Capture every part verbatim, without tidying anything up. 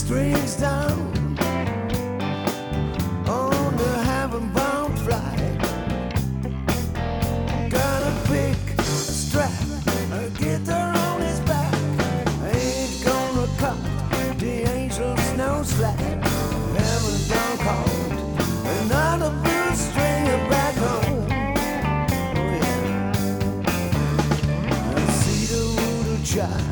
strings down on the heaven-bound flight. Got a big strap, a guitar on his back. Ain't gonna cut the angels no slack. Heaven done called another blue stringer back home. Oh yeah, I see the voodoo child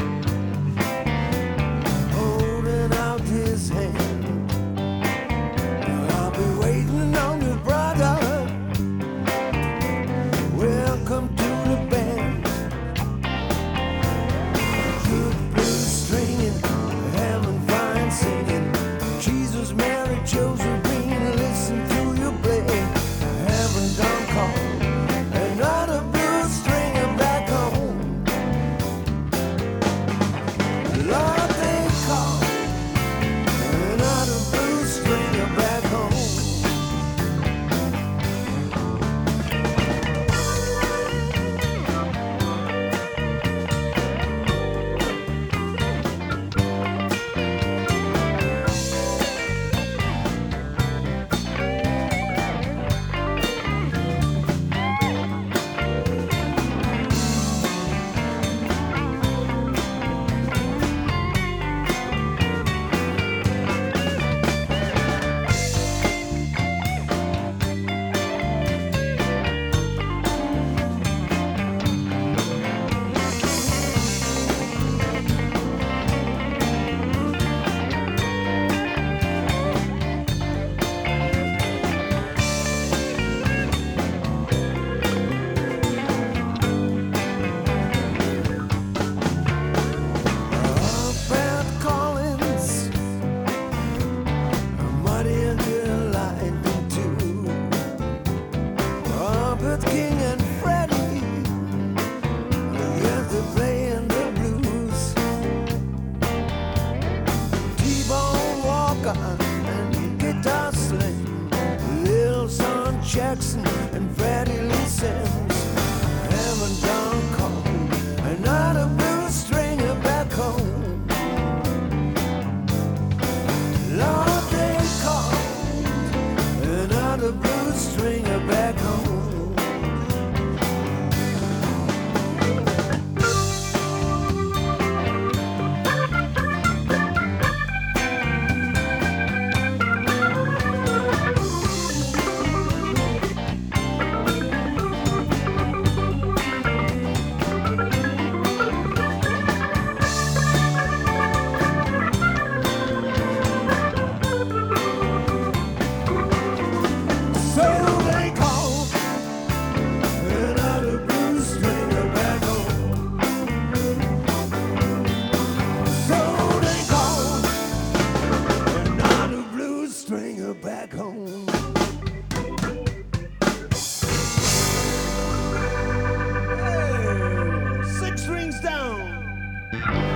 holding out his hand. I'll be waiting on you, brother. Welcome to the band. Good blues stringing, having fine singing. Jesus, Mary, Joseph, Green, listen to you play. Heaven done called another blues stringer back home. Lord, they call another blues stringer back home. Albert Collins, Muddy and Lightning too. Robert King and Freddie, yes, they're playing the blues. T-Bone Walker and Guitar Sling, Lil Son Jackson and Freddie Lee Sims. Heaven done called another blues stringer back home. Lord, they called another blues stringer back home. So they called another blues stringer back home. So they called another blues stringer back home. Hey, six strings down.